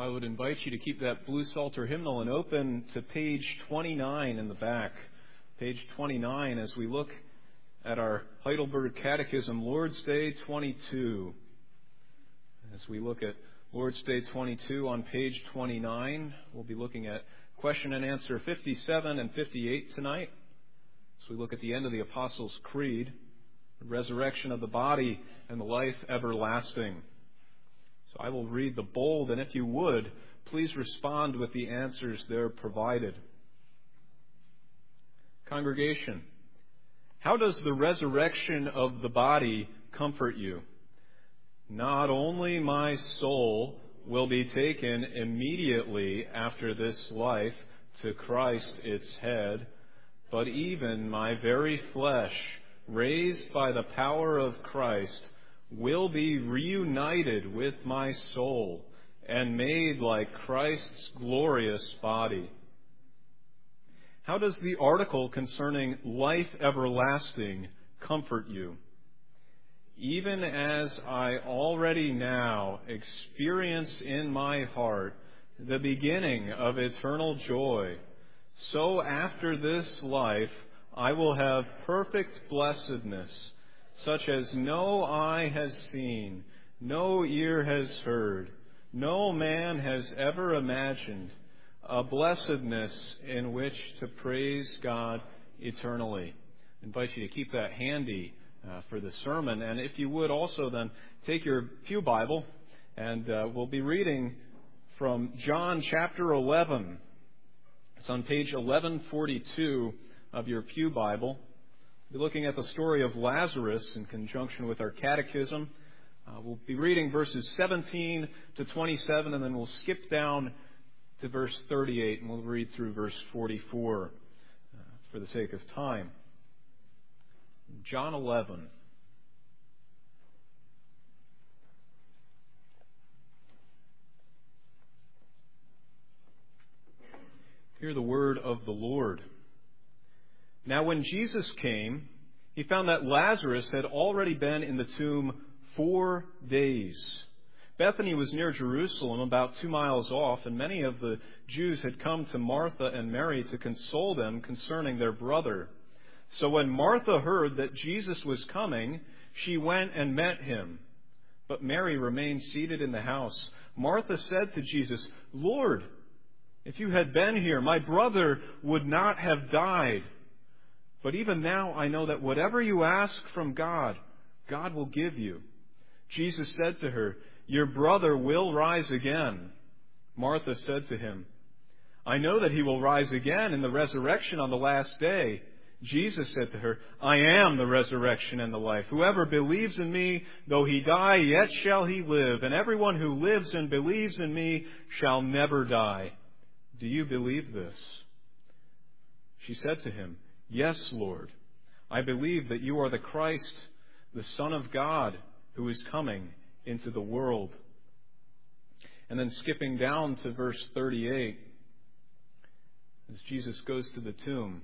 I would invite you to keep that Blue Psalter hymnal and open to page 29 in the back. Page 29 as we look at our Heidelberg Catechism, Lord's Day 22. As we look at Lord's Day 22 on page 29, we'll be looking at question and answer 57 and 58 tonight. As we look at the end of the Apostles' Creed, the resurrection of the body and the life everlasting. So I will read the bold, and if you would, please respond with the answers there provided. Congregation, how does the resurrection of the body comfort you? Not only my soul will be taken immediately after this life to Christ its head, but even my very flesh, raised by the power of Christ, will be reunited with my soul and made like Christ's glorious body. How does the article concerning life everlasting comfort you? Even as I already now experience in my heart the beginning of eternal joy, so after this life I will have perfect blessedness, such as no eye has seen, no ear has heard, no man has ever imagined, a blessedness in which to praise God eternally. I invite you to keep that handy for the sermon. And if you would also then take your pew Bible, and we'll be reading from John chapter 11. It's on page 1142 of your pew Bible. We'll be looking at the story of Lazarus in conjunction with our catechism. We'll be reading verses 17 to 27, and then we'll skip down to verse 38, and we'll read through verse 44 for the sake of time. John 11. Hear the word of the Lord. Now when Jesus came, he found that Lazarus had already been in the tomb 4 days. Bethany was near Jerusalem, about 2 miles off, and many of the Jews had come to Martha and Mary to console them concerning their brother. So when Martha heard that Jesus was coming, she went and met him. But Mary remained seated in the house. Martha said to Jesus, "Lord, if you had been here, my brother would not have died. But even now I know that whatever you ask from God, God will give you." Jesus said to her, "Your brother will rise again." Martha said to him, "I know that he will rise again in the resurrection on the last day." Jesus said to her, "I am the resurrection and the life. Whoever believes in me, though he die, yet shall he live. And everyone who lives and believes in me shall never die. Do you believe this?" She said to him, "Yes, Lord. I believe that you are the Christ, the Son of God, who is coming into the world." And then skipping down to verse 38, as Jesus goes to the tomb.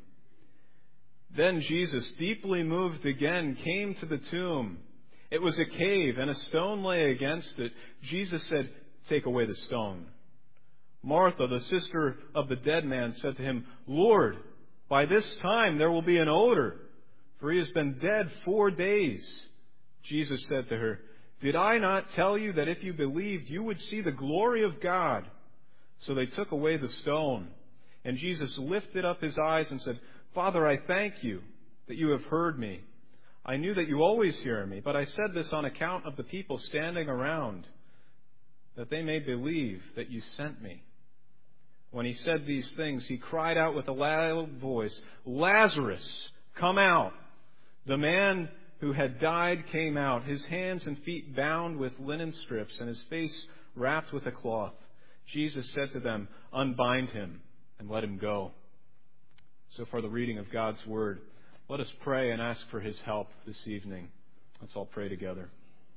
Then Jesus, deeply moved again, came to the tomb. It was a cave, and a stone lay against it. Jesus said, "Take away the stone." Martha, the sister of the dead man, said to him, "Lord, by this time there will be an odor, for he has been dead 4 days." Jesus said to her, "Did I not tell you that if you believed, you would see the glory of God?" So they took away the stone. And Jesus lifted up his eyes and said, "Father, I thank you that you have heard me. I knew that you always hear me, but I said this on account of the people standing around, that they may believe that you sent me." When he said these things, he cried out with a loud voice, "Lazarus, come out!" The man who had died came out, his hands and feet bound with linen strips, and his face wrapped with a cloth. Jesus said to them, "Unbind him and let him go." So far the reading of God's Word. Let us pray and ask for his help this evening. Let's all pray together.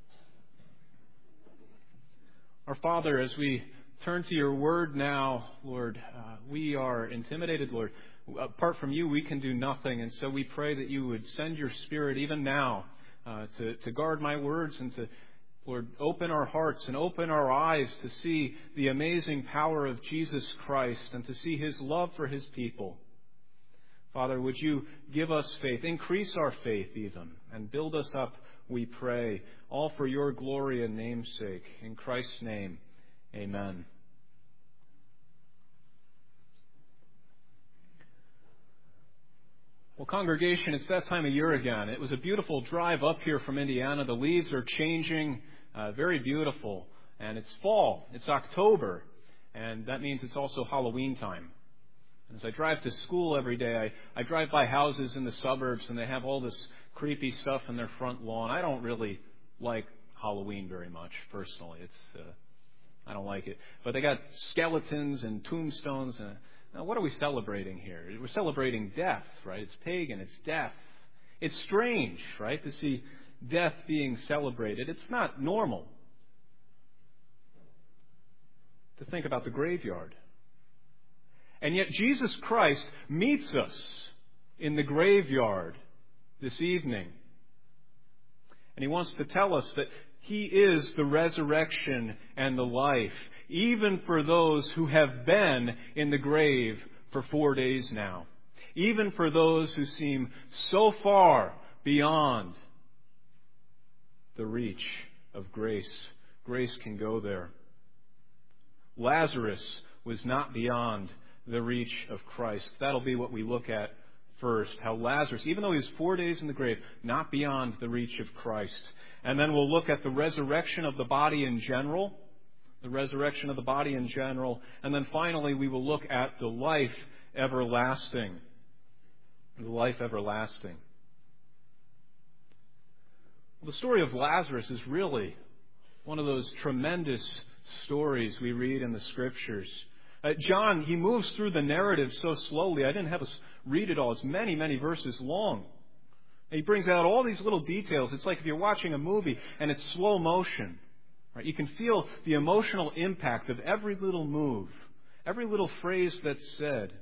Our Father, as we turn to your Word now, Lord, we are intimidated, Lord. Apart from you, we can do nothing. And so we pray that you would send your Spirit even now to guard my words and to Lord, open our hearts and open our eyes to see the amazing power of Jesus Christ and to see His love for His people. Father, would you give us faith, increase our faith even, and build us up, we pray, all for your glory and name's sake. In Christ's name, amen. Well, congregation, it's that time of year again. It was a beautiful drive up here from Indiana. The leaves are changing, very beautiful. And it's fall. It's October. And that means it's also Halloween time. And as I drive to school every day, I drive by houses in the suburbs, and they have all this creepy stuff in their front lawn. I don't really like Halloween very much, personally. I don't like it. But they got skeletons and tombstones. Now, what are we celebrating here? We're celebrating death, right? It's pagan. It's death. It's strange, right, to see death being celebrated. It's not normal to think about the graveyard. And yet Jesus Christ meets us in the graveyard this evening. And He wants to tell us that He is the resurrection and the life, even for those who have been in the grave for 4 days now. Even for those who seem so far beyond the reach of grace. Grace can go there. Lazarus was not beyond the reach of Christ. That'll be what we look at first. How Lazarus, even though he was 4 days in the grave, not beyond the reach of Christ. And then we'll look at the resurrection of the body in general. The resurrection of the body in general. And then finally we will look at the life everlasting. The life everlasting. Well, the story of Lazarus is really one of those tremendous stories we read in the Scriptures. John, he moves through the narrative so slowly. I didn't have us read it all. It's many, many verses long. And he brings out all these little details. It's like if you're watching a movie and it's slow motion. Right? You can feel the emotional impact of every little move, every little phrase that's said.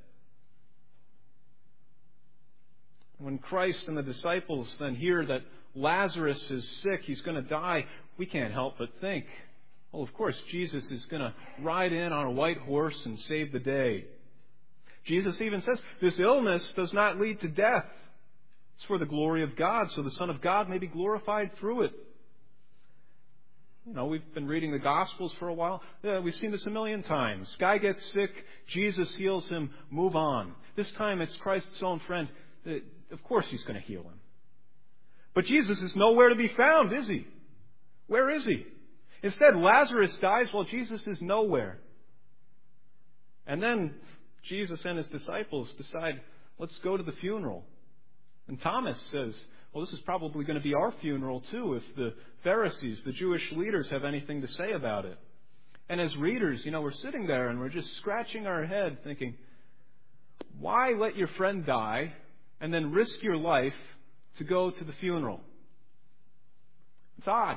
When Christ and the disciples then hear that Lazarus is sick, he's going to die, we can't help but think, well, of course, Jesus is going to ride in on a white horse and save the day. Jesus even says, this illness does not lead to death. It's for the glory of God, so the Son of God may be glorified through it. You know, we've been reading the Gospels for a while. We've seen this a million times. Guy gets sick, Jesus heals him, move on. This time it's Christ's own friend. Of course He's going to heal him. But Jesus is nowhere to be found, is He? Where is He? Instead, Lazarus dies while Jesus is nowhere. And then Jesus and His disciples decide, let's go to the funeral. And Thomas says, well, this is probably going to be our funeral too if the Pharisees, the Jewish leaders, have anything to say about it. And as readers, we're sitting there and we're just scratching our head thinking, why let your friend die and then risk your life to go to the funeral? It's odd.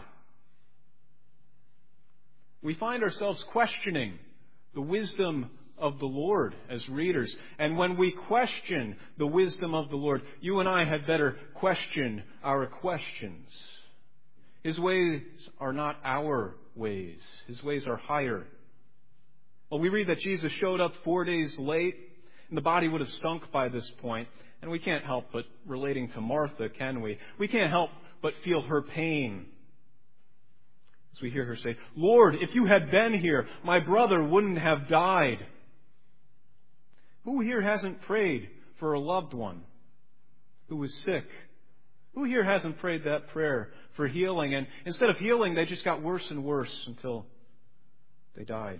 We find ourselves questioning the wisdom of the Lord as readers. And when we question the wisdom of the Lord, you and I had better question our questions. His ways are not our ways. His ways are higher. Well, we read that Jesus showed up 4 days late, and the body would have stunk by this point. And we can't help but relating to Martha, can we? We can't help but feel her pain. As we hear her say, Lord, if you had been here, my brother wouldn't have died. Who here hasn't prayed for a loved one who was sick? Who here hasn't prayed that prayer for healing? And instead of healing, they just got worse and worse until they died.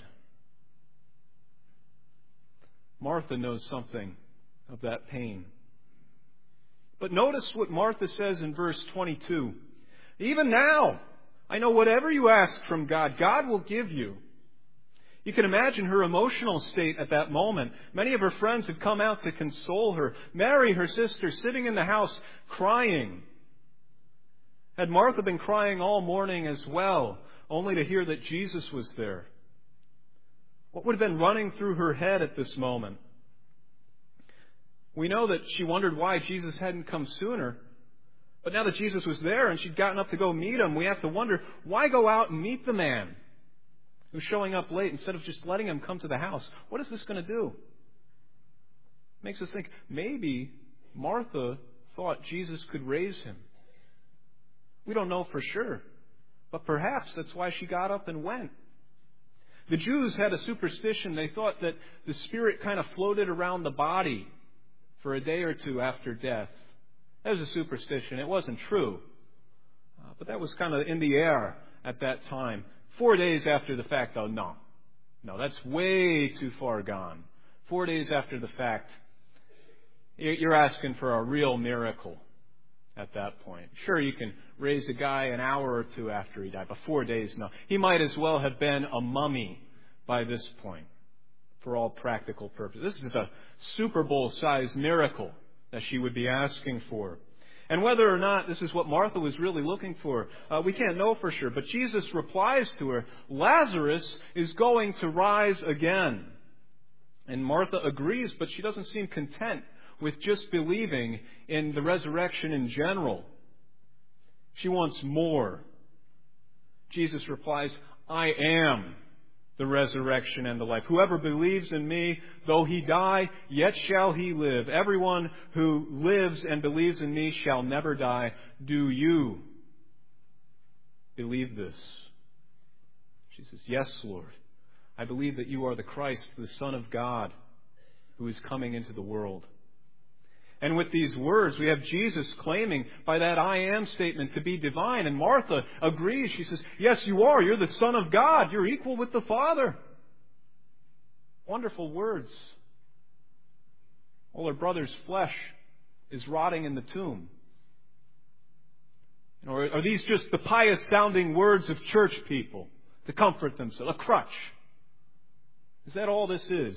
Martha knows something of that pain. But notice what Martha says in verse 22. Even now, I know whatever you ask from God, God will give you. You can imagine her emotional state at that moment. Many of her friends had come out to console her. Mary, her sister, sitting in the house crying. Had Martha been crying all morning as well, only to hear that Jesus was there? What would have been running through her head at this moment? We know that she wondered why Jesus hadn't come sooner. But now that Jesus was there and she'd gotten up to go meet him, we have to wonder, why go out and meet the man who's showing up late instead of just letting him come to the house? What is this going to do? Makes us think, maybe Martha thought Jesus could raise him. We don't know for sure, but perhaps that's why she got up and went. The Jews had a superstition. They thought that the spirit kind of floated around the body for a day or two after death. That was a superstition. It wasn't true. But that was kind of in the air at that time. 4 days after the fact, though, no, that's way too far gone. 4 days after the fact, you're asking for a real miracle at that point. Sure, you can raise a guy an hour or two after he died, but 4 days, no. He might as well have been a mummy by this point for all practical purposes. This is a Super Bowl-sized miracle that she would be asking for. And whether or not this is what Martha was really looking for, we can't know for sure. But Jesus replies to her, Lazarus is going to rise again. And Martha agrees, but she doesn't seem content with just believing in the resurrection in general. She wants more. Jesus replies, I am the resurrection and the life. Whoever believes in me, though he die, yet shall he live. Everyone who lives and believes in me shall never die. Do you believe this? She says, yes, Lord. I believe that you are the Christ, the Son of God, who is coming into the world. And with these words, we have Jesus claiming by that I am statement to be divine. And Martha agrees. She says, yes, you are. You're the Son of God. You're equal with the Father. Wonderful words. All her brother's flesh is rotting in the tomb. Or are these just the pious-sounding words of church people to comfort themselves? A crutch. Is that all this is?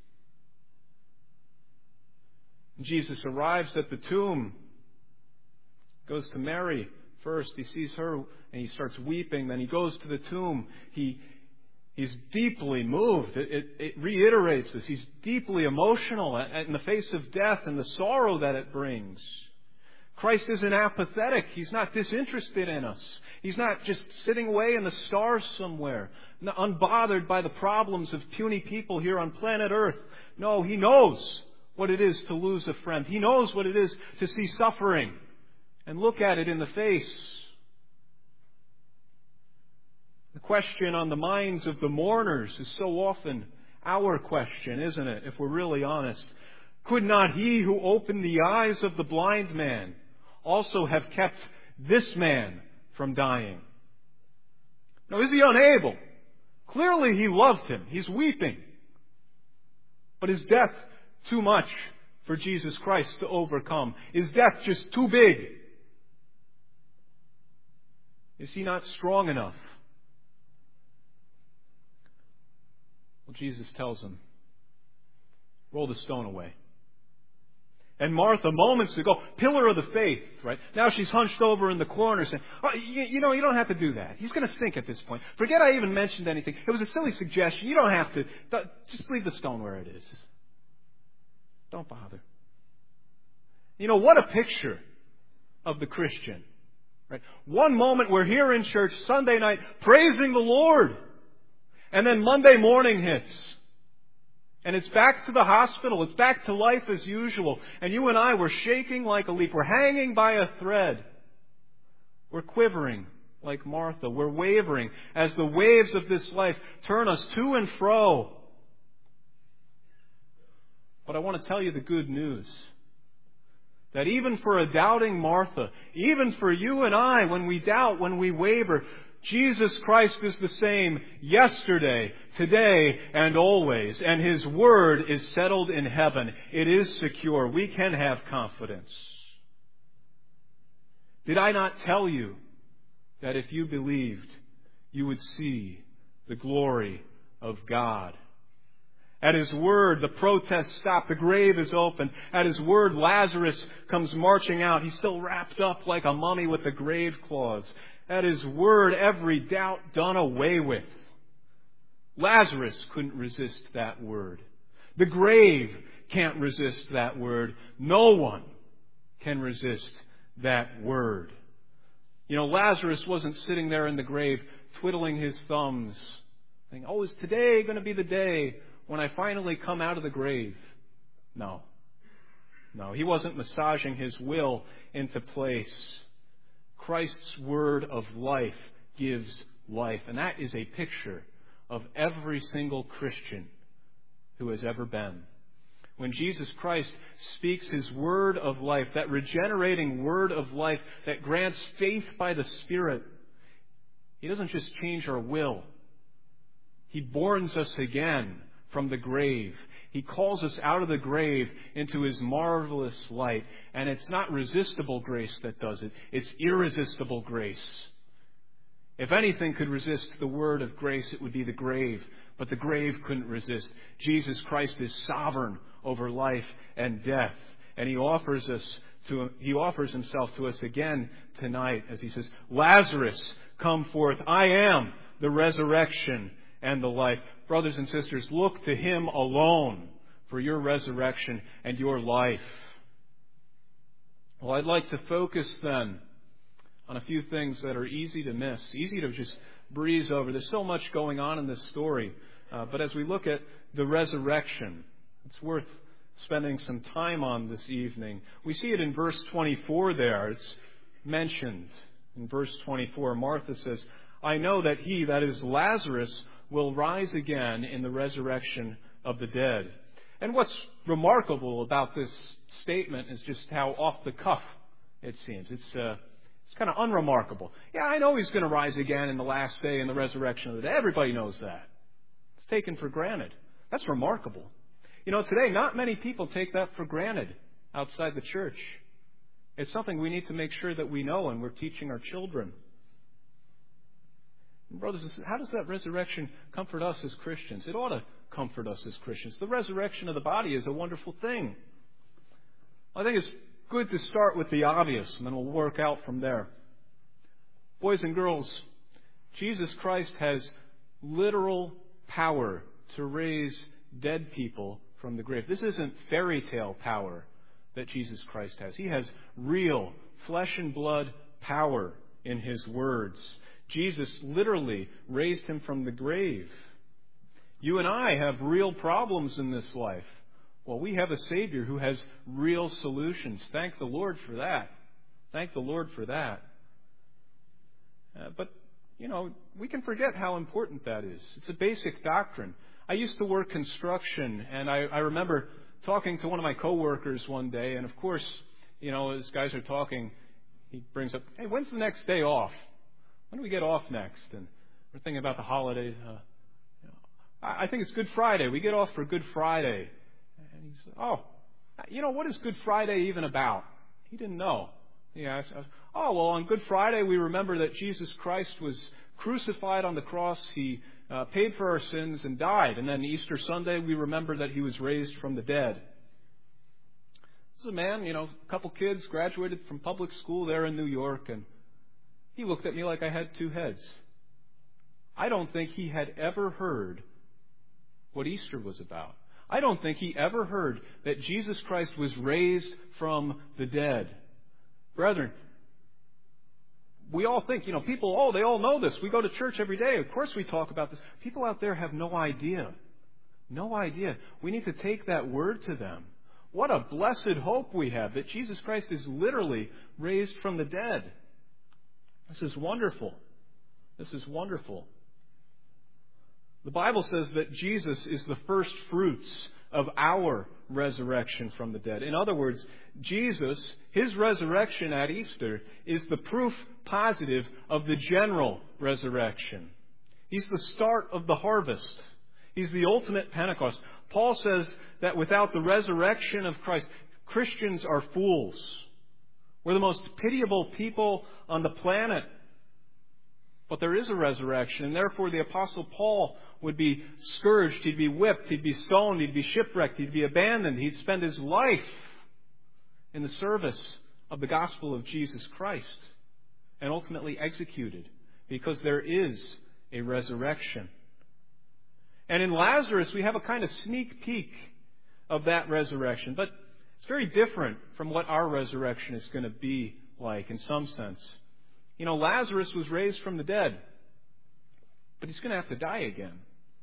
Jesus arrives at the tomb, goes to Mary first. He sees her and he starts weeping. Then he goes to the tomb. He's deeply moved. It reiterates this. He's deeply emotional in the face of death and the sorrow that it brings. Christ isn't apathetic. He's not disinterested in us. He's not just sitting away in the stars somewhere, unbothered by the problems of puny people here on planet Earth. No, He knows what it is to lose a friend. He knows what it is to see suffering and look at it in the face. The question on the minds of the mourners is so often our question, isn't it, if we're really honest? Could not He who opened the eyes of the blind man also have kept this man from dying? Now, is He unable? Clearly He loved him. He's weeping. But is death too much for Jesus Christ to overcome? Is death just too big? Is He not strong enough? Well, Jesus tells him, roll the stone away. And Martha, moments ago, pillar of the faith, right? Now she's hunched over in the corner saying, oh, you don't have to do that. He's going to stink at this point. Forget I even mentioned anything. It was a silly suggestion. You don't have to. Just leave the stone where it is. Don't bother. What a picture of the Christian. Right? One moment we're here in church Sunday night praising the Lord. And then Monday morning hits. And it's back to the hospital. It's back to life as usual. And you and I, we're shaking like a leaf. We're hanging by a thread. We're quivering like Martha. We're wavering as the waves of this life turn us to and fro. But I want to tell you the good news. That even for a doubting Martha, even for you and I, when we doubt, when we waver, Jesus Christ is the same yesterday, today, and always. And His Word is settled in heaven. It is secure. We can have confidence. Did I not tell you that if you believed, you would see the glory of God? At His word, the protests stop. The grave is opened. At His word, Lazarus comes marching out. He's still wrapped up like a mummy with the grave clothes. At His word, every doubt done away with. Lazarus couldn't resist that word. The grave can't resist that word. No one can resist that word. You know, Lazarus wasn't sitting there in the grave twiddling his thumbs, saying, "Oh, is today going to be the day when I finally come out of the grave?" No, he wasn't massaging his will into place. Christ's word of life gives life, and that is a picture of every single Christian who has ever been. When Jesus Christ speaks His word of life, that regenerating word of life that grants faith by the Spirit, He doesn't just change our will. He borns us again from the grave. He calls us out of the grave into His marvelous light. And it's not resistible grace that does it. It's irresistible grace. If anything could resist the word of grace, it would be the grave. But the grave couldn't resist. Jesus Christ is sovereign over life and death. And He offers Himself to us again tonight as He says, "Lazarus, come forth. I am the resurrection and the life." Brothers and sisters, look to Him alone for your resurrection and your life. Well, I'd like to focus then on a few things that are easy to miss, easy to just breeze over. There's so much going on in this story. But as we look at the resurrection, it's worth spending some time on this evening. We see it in verse 24 there. It's mentioned in verse 24. Martha says, "I know that he," that is Lazarus, "will rise again in the resurrection of the dead." And what's remarkable about this statement is just how off the cuff it seems. It's kind of unremarkable. Yeah, I know He's going to rise again in the last day in the resurrection of the dead. Everybody knows that. It's taken for granted. That's remarkable. You know, today, not many people take that for granted outside the church. It's something we need to make sure that we know and we're teaching our children. And brothers and sisters, how does that resurrection comfort us as Christians? It ought to comfort us as Christians. The resurrection of the body is a wonderful thing. I think it's good to start with the obvious, and then we'll work out from there. Boys and girls, Jesus Christ has literal power to raise dead people from the grave. This isn't fairy tale power that Jesus Christ has. He has real flesh and blood power in His words. Jesus literally raised Him from the grave. You and I have real problems in this life. Well, we have a Savior who has real solutions. Thank the Lord for that. Thank the Lord for that. But, you know, we can forget how important that is. It's a basic doctrine. I used to work construction, and I remember talking to one of my coworkers one day, and of course, you know, as guys are talking, he brings up, "Hey, when's the next day off? When do we get off next?" And we're thinking about the holidays. I think it's Good Friday. We get off for Good Friday. And he said, "Oh, you know, what is Good Friday even about?" He didn't know. He asked, "Oh, well, on Good Friday we remember that Jesus Christ was crucified on the cross. He paid for our sins and died. And then Easter Sunday we remember that He was raised from the dead." This is a man, you know, a couple kids, graduated from public school there in New York, and he looked at me like I had two heads. I don't think he had ever heard what Easter was about. I don't think he ever heard that Jesus Christ was raised from the dead. Brethren, we all think, you know, people, they all know this. We go to church every day. Of course we talk about this. People out there have no idea. No idea. We need to take that word to them. What a blessed hope we have that Jesus Christ is literally raised from the dead. This is wonderful. This is wonderful. The Bible says that Jesus is the first fruits of our resurrection from the dead. In other words, Jesus, His resurrection at Easter, is the proof positive of the general resurrection. He's the start of the harvest. He's the ultimate Pentecost. Paul says that without the resurrection of Christ, Christians are fools. We're the most pitiable people on the planet. But there is a resurrection, and therefore the Apostle Paul would be scourged, he'd be whipped, he'd be stoned, he'd be shipwrecked, he'd be abandoned, he'd spend his life in the service of the gospel of Jesus Christ, and ultimately executed, because there is a resurrection. And in Lazarus, we have a kind of sneak peek of that resurrection, but it's very different from what our resurrection is going to be like in some sense. Lazarus was raised from the dead, but he's going to have to die again.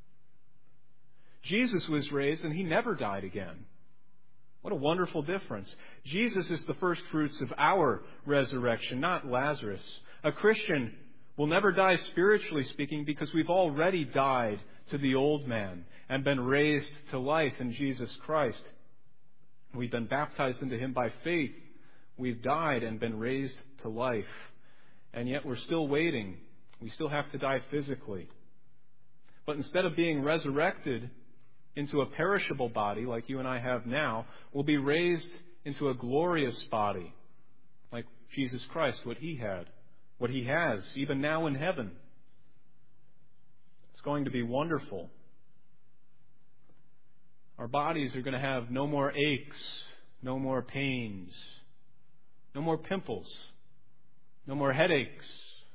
Jesus was raised and he never died again. What a wonderful difference. Jesus is the first fruits of our resurrection, not Lazarus. A Christian will never die spiritually speaking because we've already died to the old man and been raised to life in Jesus Christ. We've been baptized into him by faith. We've died and been raised to life. And yet we're still waiting. We still have to die physically. But instead of being resurrected into a perishable body like you and I have now, we'll be raised into a glorious body like Jesus Christ, what he had, what he has, even now in heaven. It's going to be wonderful. Our bodies are going to have no more aches, no more pains, no more pimples, no more headaches,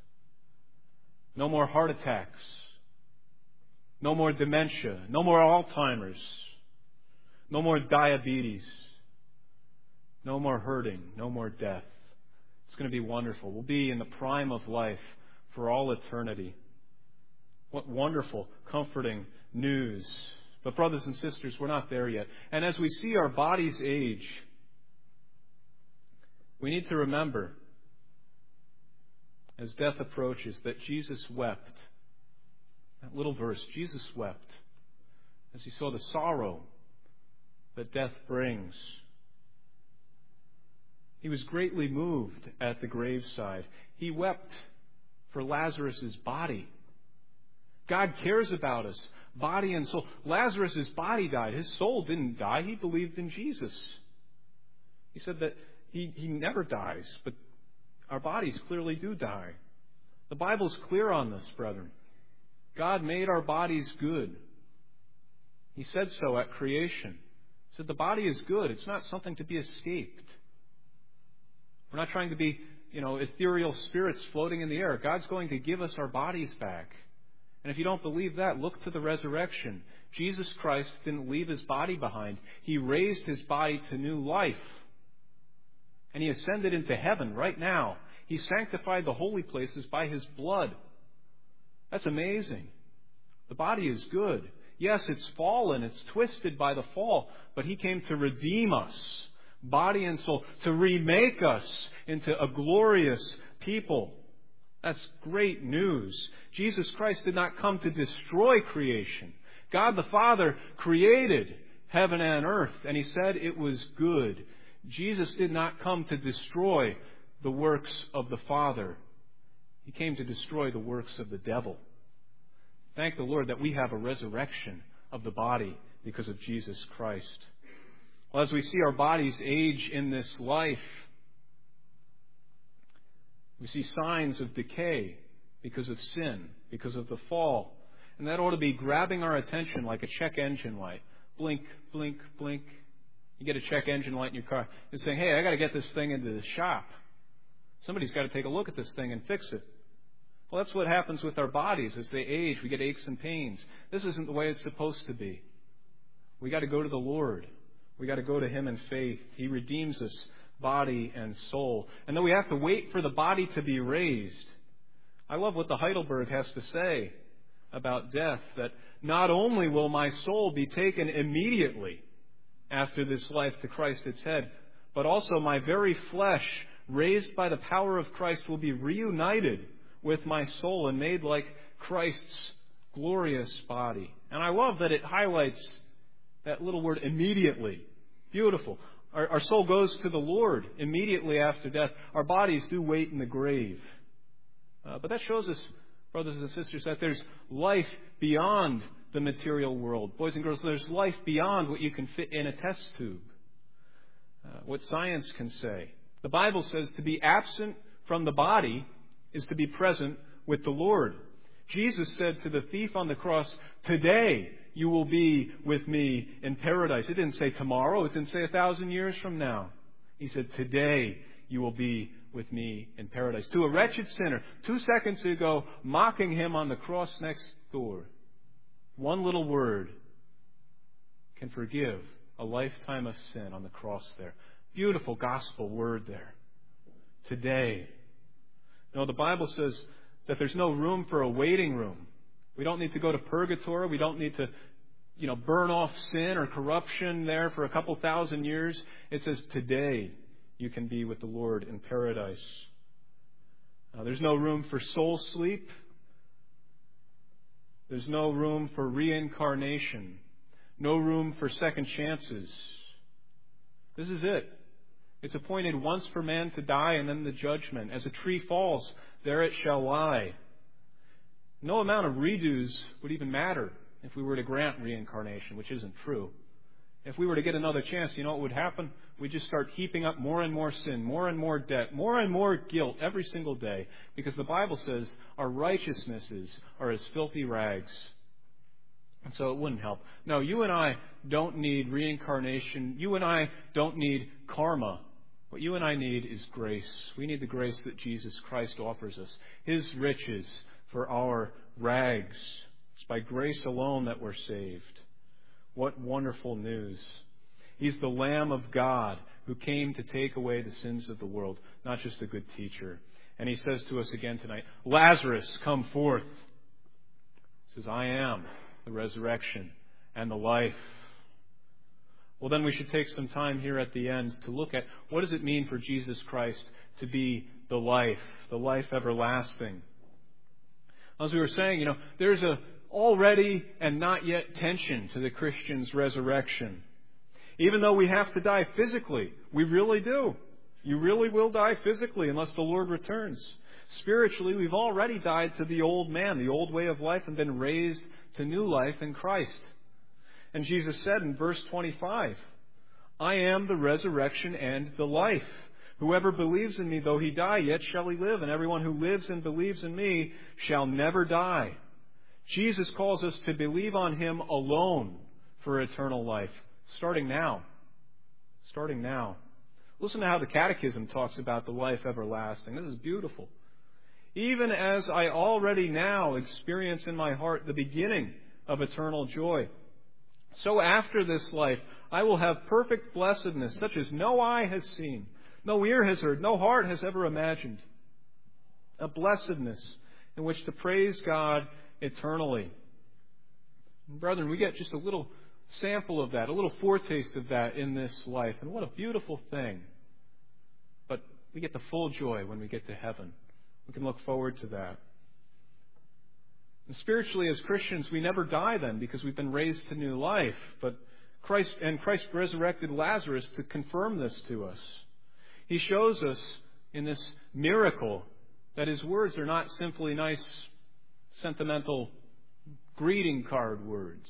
no more heart attacks, no more dementia, no more Alzheimer's, no more diabetes, no more hurting, no more death. It's going to be wonderful. We'll be in the prime of life for all eternity. What wonderful, comforting news. But brothers and sisters, we're not there yet. And as we see our bodies age, we need to remember, as death approaches, that Jesus wept. That little verse, Jesus wept as he saw the sorrow that death brings. He was greatly moved at the graveside. He wept for Lazarus' body. God cares about us, body and soul. Lazarus' body died. His soul didn't die. He believed in Jesus. He said that he never dies, but our bodies clearly do die. The Bible's clear on this, brethren. God made our bodies good. He said so at creation. He said the body is good. It's not something to be escaped. We're not trying to be, ethereal spirits floating in the air. God's going to give us our bodies back. And if you don't believe that, look to the resurrection. Jesus Christ didn't leave his body behind. He raised his body to new life. And he ascended into heaven right now. He sanctified the holy places by his blood. That's amazing. The body is good. Yes, it's fallen. It's twisted by the fall. But he came to redeem us, body and soul, to remake us into a glorious people. That's great news. Jesus Christ did not come to destroy creation. God the Father created heaven and earth, and he said it was good. Jesus did not come to destroy the works of the Father. He came to destroy the works of the devil. Thank the Lord that we have a resurrection of the body because of Jesus Christ. Well, as we see our bodies age in this life, we see signs of decay because of sin, because of the fall. And that ought to be grabbing our attention like a check engine light. Blink, blink, blink. You get a check engine light in your car. It's saying, hey, I got to get this thing into the shop. Somebody's got to take a look at this thing and fix it. Well, that's what happens with our bodies. As they age, we get aches and pains. This isn't the way it's supposed to be. We got to go to the Lord. We got to go to him in faith. He redeems us, body and soul. And then we have to wait for the body to be raised. I love what the Heidelberg has to say about death, that not only will my soul be taken immediately after this life to Christ its head, but also my very flesh, raised by the power of Christ, will be reunited with my soul and made like Christ's glorious body. And I love that it highlights that little word, immediately. Beautiful. Our soul goes to the Lord immediately after death. Our bodies do wait in the grave. But that shows us, brothers and sisters, that there's life beyond the material world. Boys and girls, there's life beyond what you can fit in a test tube. What science can say. The Bible says to be absent from the body is to be present with the Lord. Jesus said to the thief on the cross, today you will be with me in paradise. It didn't say tomorrow. It didn't say 1,000 years from now. He said, today you will be with me in paradise. To a wretched sinner, 2 seconds ago, mocking him on the cross next door. One little word can forgive a lifetime of sin on the cross there. Beautiful gospel word there. today. No, the Bible says that there's no room for a waiting room. We don't need to go to purgatory. We don't need to, burn off sin or corruption there for a couple thousand years. It says today you can be with the Lord in paradise. There's no room for soul sleep. There's no room for reincarnation. No room for second chances. This is it. It's appointed once for man to die and then the judgment. As a tree falls, there it shall lie. No amount of redos would even matter if we were to grant reincarnation, which isn't true. If we were to get another chance, you know what would happen? We'd just start heaping up more and more sin, more and more debt, more and more guilt every single day. Because the Bible says our righteousnesses are as filthy rags. And so it wouldn't help. No, you and I don't need reincarnation. You and I don't need karma. What you and I need is grace. We need the grace that Jesus Christ offers us. His riches for our rags. It's by grace alone that we're saved. What wonderful news. He's the Lamb of God who came to take away the sins of the world, not just a good teacher. And he says to us again tonight, Lazarus, come forth. He says, I am the resurrection and the life. Well, then we should take some time here at the end to look at what does it mean for Jesus Christ to be the life everlasting. As we were saying, there's a already and not yet tension to the Christian's resurrection. Even though we have to die physically, we really do. You really will die physically unless the Lord returns. Spiritually, we've already died to the old man, the old way of life, and been raised to new life in Christ. And Jesus said in verse 25, I am the resurrection and the life. Whoever believes in me, though he die, yet shall he live. And everyone who lives and believes in me shall never die. Jesus calls us to believe on him alone for eternal life. Starting now. Listen to how the Catechism talks about the life everlasting. This is beautiful. Even as I already now experience in my heart the beginning of eternal joy, so after this life I will have perfect blessedness, such as no eye has seen, no ear has heard, no heart has ever imagined. A blessedness in which to praise God eternally. And brethren, we get just a little sample of that, a little foretaste of that in this life. And what a beautiful thing. But we get the full joy when we get to heaven. We can look forward to that. And spiritually, as Christians, we never die then because we've been raised to new life. But Christ resurrected Lazarus to confirm this to us. He shows us in this miracle that his words are not simply nice, sentimental greeting card words.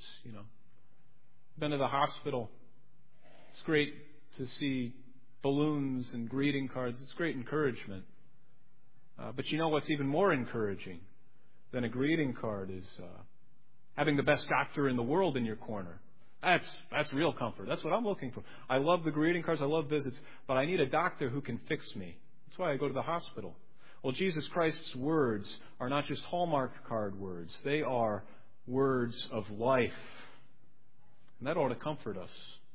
Been to the hospital. It's great to see balloons and greeting cards. It's great encouragement. But what's even more encouraging than a greeting card is having the best doctor in the world in your corner. That's real comfort. That's what I'm looking for. I love the greeting cards. I love visits. But I need a doctor who can fix me. That's why I go to the hospital. Well, Jesus Christ's words are not just Hallmark card words. They are words of life. And that ought to comfort us.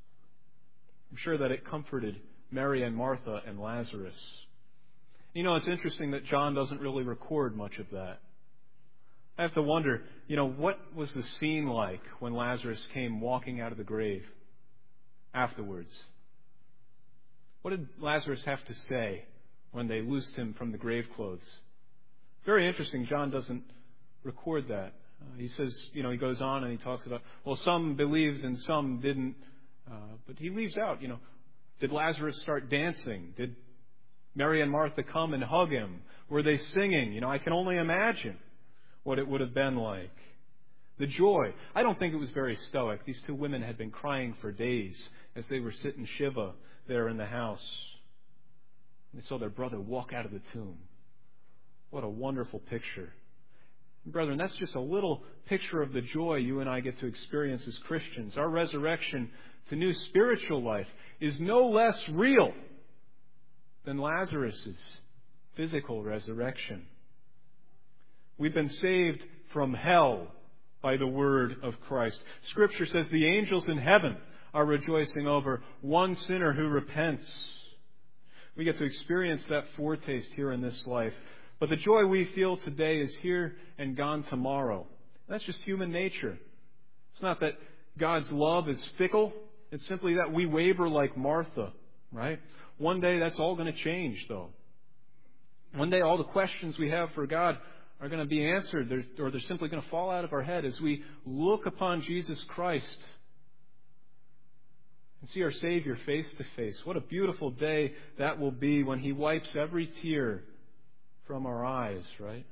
I'm sure that it comforted Mary and Martha and Lazarus. It's interesting that John doesn't really record much of that. I have to wonder, what was the scene like when Lazarus came walking out of the grave afterwards? What did Lazarus have to say when they loosed him from the grave clothes? Very interesting. John doesn't record that. He says, he goes on and he talks about, some believed and some didn't. But he leaves out, did Lazarus start dancing? Did Mary and Martha come and hug him? Were they singing? I can only imagine what it would have been like. The joy. I don't think it was very stoic. These two women had been crying for days as they were sitting Shiva there in the house. They saw their brother walk out of the tomb. What a wonderful picture. Brethren, that's just a little picture of the joy you and I get to experience as Christians. Our resurrection to new spiritual life is no less real than Lazarus' physical resurrection. We've been saved from hell by the word of Christ. Scripture says the angels in heaven are rejoicing over one sinner who repents. We get to experience that foretaste here in this life. But the joy we feel today is here and gone tomorrow. That's just human nature. It's not that God's love is fickle. It's simply that we waver like Martha, right? One day that's all going to change, though. One day all the questions we have for God are going to be answered, or they're simply going to fall out of our head as we look upon Jesus Christ and see our Savior face to face. What a beautiful day that will be when He wipes every tear from our eyes, right?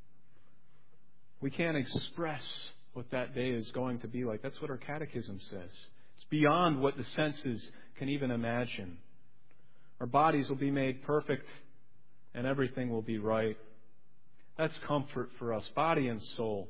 We can't express what that day is going to be like. That's what our catechism says. It's beyond what the senses can even imagine. Our bodies will be made perfect and everything will be right. That's comfort for us, body and soul.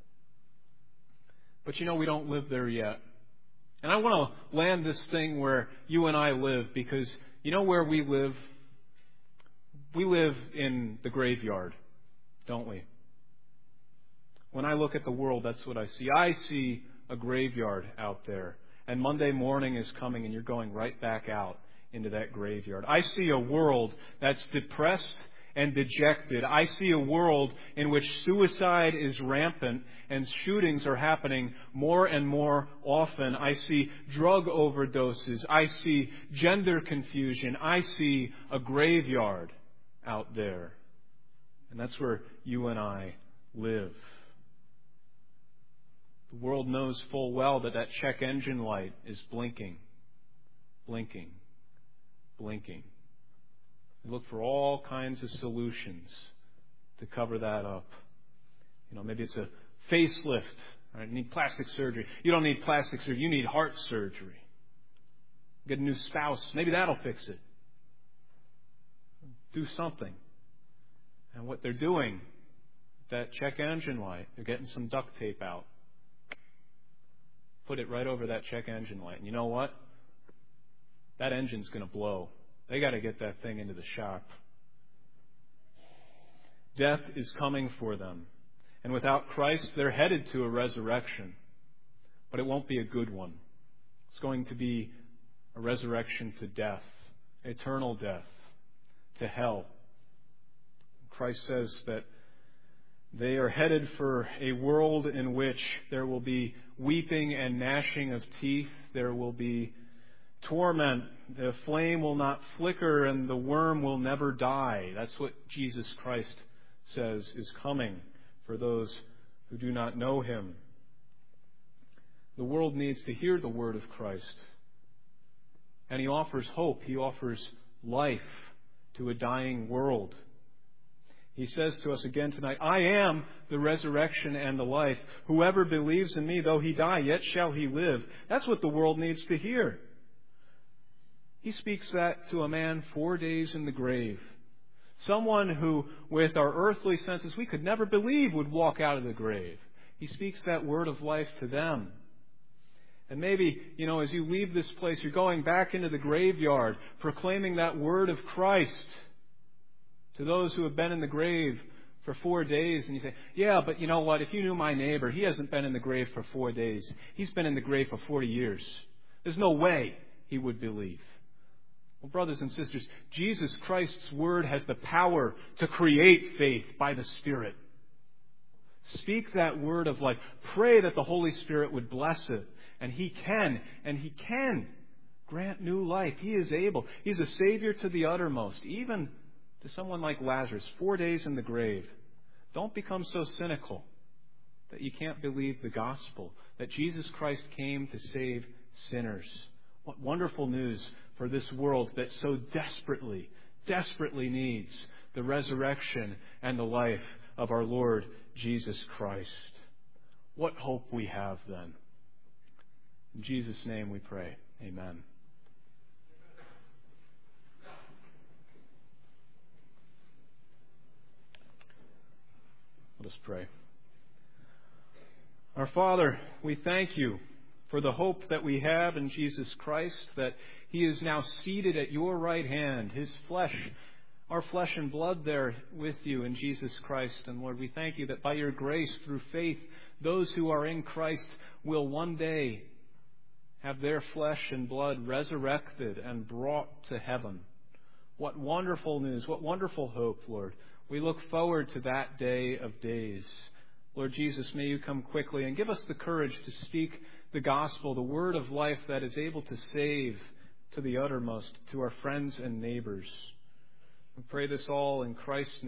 But we don't live there yet. And I want to land this thing where you and I live, because where we live? We live in the graveyard, don't we? When I look at the world, that's what I see. I see a graveyard out there. And Monday morning is coming and you're going right back out into that graveyard. I see a world that's depressed and dejected. I see a world in which suicide is rampant and shootings are happening more and more often. I see drug overdoses. I see gender confusion. I see a graveyard out there. And that's where you and I live. The world knows full well that check engine light is blinking, blinking, blinking. We look for all kinds of solutions to cover that up. Maybe it's a facelift. Right? You need plastic surgery. You don't need plastic surgery. You need heart surgery. Get a new spouse. Maybe that'll fix it. Do something. And what they're doing, that check engine light, they're getting some duct tape out. Put it right over that check engine light. And you know what? That engine's going to blow. They got to get that thing into the shop. Death is coming for them. And without Christ, they're headed to a resurrection. But it won't be a good one. It's going to be a resurrection to death, eternal death, to hell. Christ says that they are headed for a world in which there will be weeping and gnashing of teeth. There will be torment. The flame will not flicker and the worm will never die. That's what Jesus Christ says is coming for those who do not know Him. The world needs to hear the word of Christ. And He offers hope. He offers life to a dying world. He says to us again tonight, I am the resurrection and the life. Whoever believes in me, though he die, yet shall he live. That's what the world needs to hear. He speaks that to a man 4 days in the grave. Someone who, with our earthly senses, we could never believe would walk out of the grave. He speaks that word of life to them. And maybe, as you leave this place, you're going back into the graveyard, proclaiming that word of Christ to those who have been in the grave for 4 days. And you say, yeah, but you know what? If you knew my neighbor, he hasn't been in the grave for 4 days. He's been in the grave for 40 years. There's no way he would believe. Well, brothers and sisters, Jesus Christ's word has the power to create faith by the Spirit. Speak that word of life. Pray that the Holy Spirit would bless it. And He can grant new life. He is able. He's a Savior to the uttermost, even to someone like Lazarus, 4 days in the grave. Don't become so cynical that you can't believe the gospel, that Jesus Christ came to save sinners. What wonderful news for this world that so desperately, desperately needs the resurrection and the life of our Lord Jesus Christ. What hope we have then. In Jesus' name we pray. Amen. Let us pray. Our Father, we thank You for the hope that we have in Jesus Christ, that He is now seated at Your right hand, His flesh, our flesh and blood there with You in Jesus Christ. And Lord, we thank You that by Your grace, through faith, those who are in Christ will one day have their flesh and blood resurrected and brought to heaven. What wonderful news, what wonderful hope, Lord. We look forward to that day of days. Lord Jesus, may you come quickly and give us the courage to speak the gospel, the word of life that is able to save to the uttermost, to our friends and neighbors. We pray this all in Christ's name.